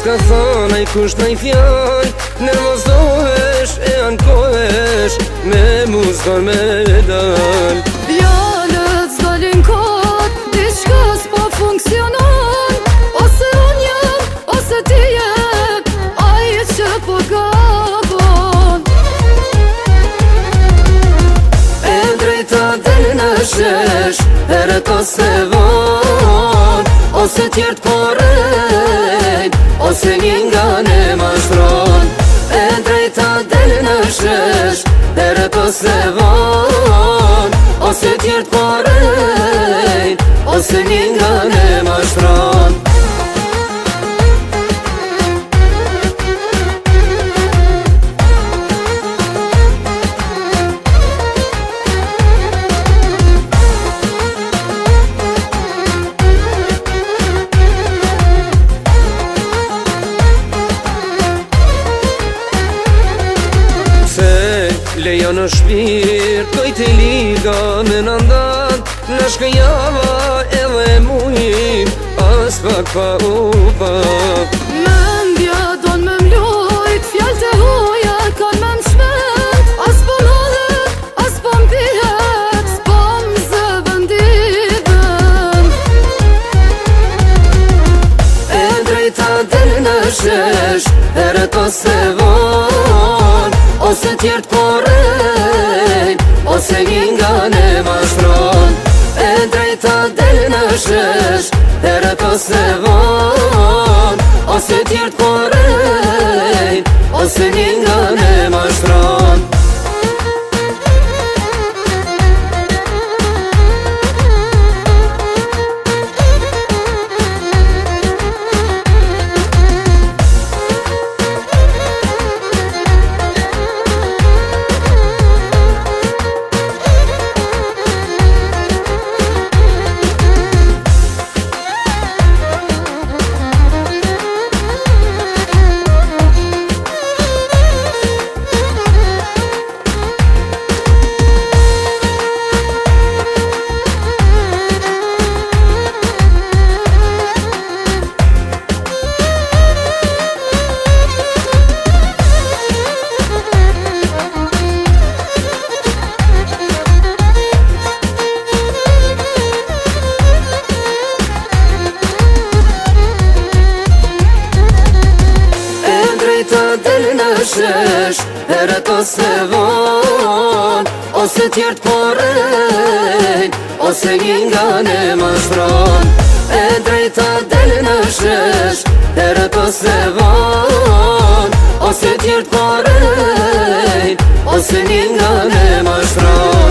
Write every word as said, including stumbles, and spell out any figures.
s'ka thonaj kusht nëj fjall, nervozohesh e ankohesh, me mu s'don me dal. Fjalët s'dalin kot, diçka s'po funksionon, ose unë jam, ose ti je, ai që po gabon. E drejta del në shesh, herët ose von, ose tjertë po rejt, ose një nga ne mashtron. E drejta del në shesh, herët ose von, ose tjertë po rejt, ose një nga ne mashtron. Lejo në shpirt, koj të liga me nëndat, në shkëjava edhe mujim, as pak pa u pa. Mendja don me mlojt, fjall të hoja kan me mshmet, as po modhet, as po mpihet, s'po m'zëvënditën. E drejta del në shesh, herët ose von, ose tjertë po rejt, ose një nga ne mashtron. E drejta del në shesh, herët ose von, ose tjertë po rejt, ose një nga ne mashtron. Shesh, herët ose von, ose tjertë po rejt, ose një nga ne mashtron. E drejta del në shesh, herët ose von, ose tjertë po rejt, ose një nga ne mashtron.